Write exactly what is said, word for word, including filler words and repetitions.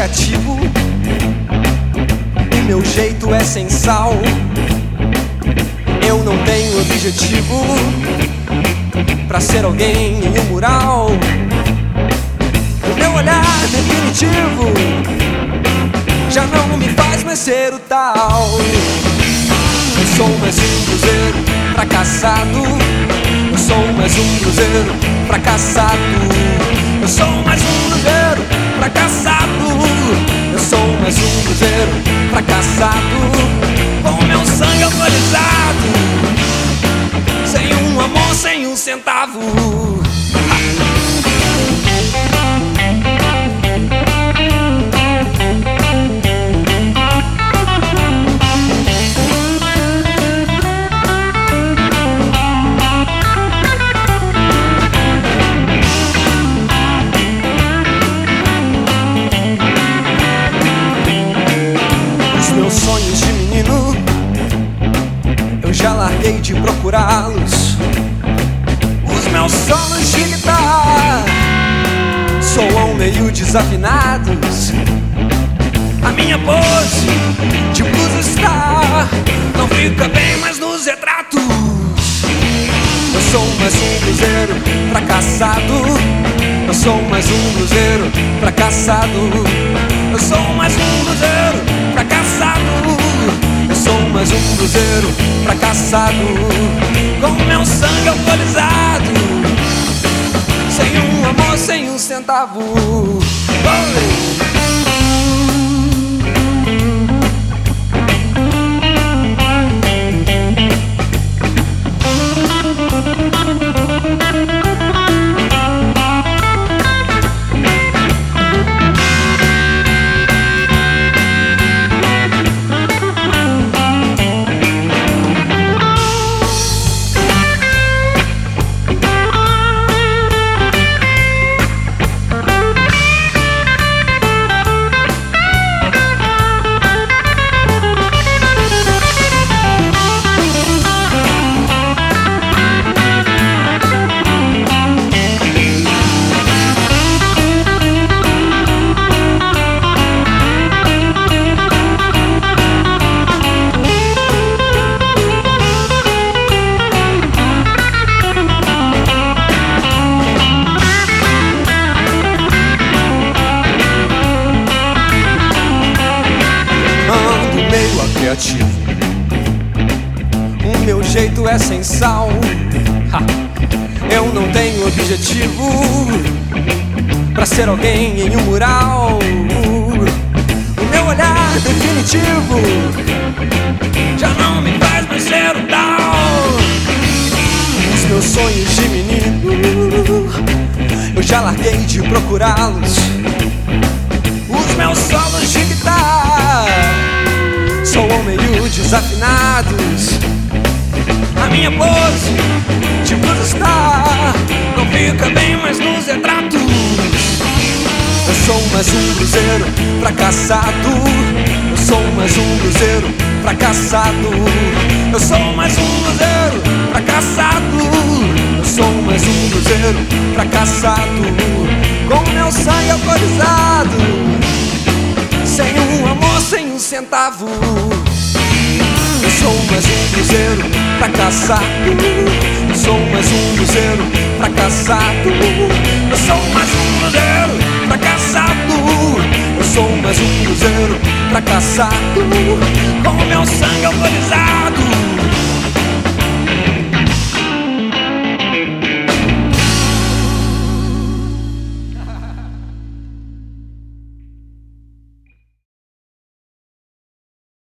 criativo, o meu jeito é sem sal. Eu não tenho objetivo pra ser alguém em um mural. O meu olhar definitivo já não me faz mais ser o tal. Eu sou mais um cruzeiro fracassado. Eu sou mais um cruzeiro fracassado. Eu sou mais um cruzeiro fracassado. Eu sou mais um cruzeiro fracassado, com meu sangue alcoolizado, sem um amor, sem um centavo. Meus sonhos de menino, eu já larguei de procurá-los. Os meus solos de guitarra soam meio desafinados. A minha pose de blues star não fica bem mais nos retratos. Eu sou mais um cruzeiro fracassado. Eu sou mais um cruzeiro fracassado. Eu sou mais um cruzeiro fracassado. Eu sou mais um cruzeiro fracassado, com meu sangue alcoolizado, sem um amor, sem um centavo. Oh! Criativo, o meu jeito é sem sal. Ha. Eu não tenho objetivo pra ser alguém em um mural. O meu olhar definitivo já não me faz mais ser o tal. Os meus sonhos de menino, eu já larguei de procurá-los. Os meus solos de guitarra soam meio desafinados. A minha pose de blues star não fica bem mais nos retratos. Eu sou mais um cruzeiro fracassado. Eu sou mais um cruzeiro fracassado. Eu sou mais um cruzeiro fracassado. Eu sou mais um cruzeiro fracassado, com meu sangue alcoolizado, sem um amor, sem um centavo. Eu sou mais um cruzeiro fracassado. Eu sou mais um cruzeiro fracassado. Eu sou mais um cruzeiro fracassado. Eu sou mais um cruzeiro fracassado, com meu sangue alcoolizado,